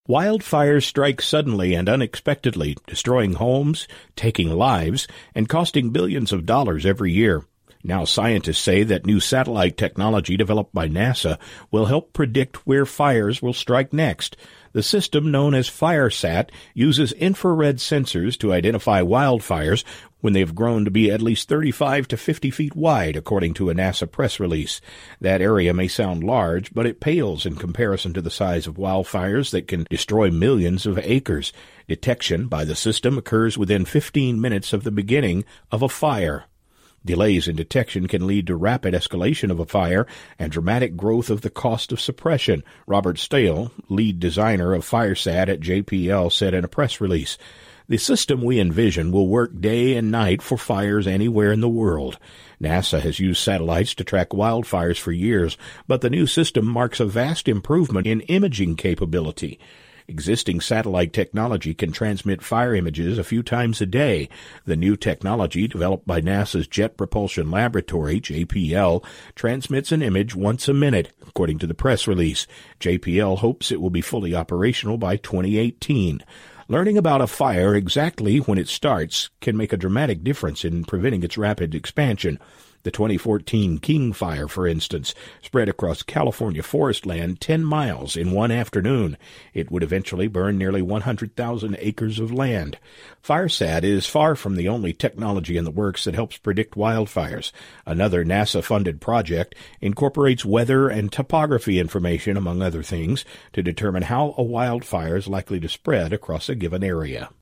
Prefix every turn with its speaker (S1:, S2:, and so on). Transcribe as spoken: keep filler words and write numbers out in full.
S1: Wildfires strike suddenly and unexpectedly, destroying homes, taking lives, and costing billions of dollars every year. Now scientists say that new satellite technology developed by NASA will help predict where fires will strike next. The system, known as FireSat, uses infrared sensors to identify wildfires when they've grown to be at least thirty-five to fifty feet wide, according to a NASA press release. That area may sound large, but it pales in comparison to the size of wildfires that can destroy millions of acres. Detection by the system occurs within fifteen minutes of the beginning of a fire. Delays in detection can lead to rapid escalation of a fire and dramatic growth of the cost of suppression, Robert Stahel, lead designer of FireSat at J P L, said in a press release. The system we envision will work day and night for fires anywhere in the world. NASA has used satellites to track wildfires for years, but the new system marks a vast improvement in imaging capability. Existing satellite technology can transmit fire images a few times a day. The new technology, developed by NASA's Jet Propulsion Laboratory, J P L, transmits an image once a minute, according to the press release. J P L hopes it will be fully operational by twenty eighteen. Learning about a fire exactly when it starts can make a dramatic difference in preventing its rapid expansion. The twenty fourteen King Fire, for instance, spread across California forest land ten miles in one afternoon. It would eventually burn nearly one hundred thousand acres of land. FireSat is far from the only technology in the works that helps predict wildfires. Another NASA-funded project incorporates weather and topography information, among other things, to determine how a wildfire is likely to spread across a given area.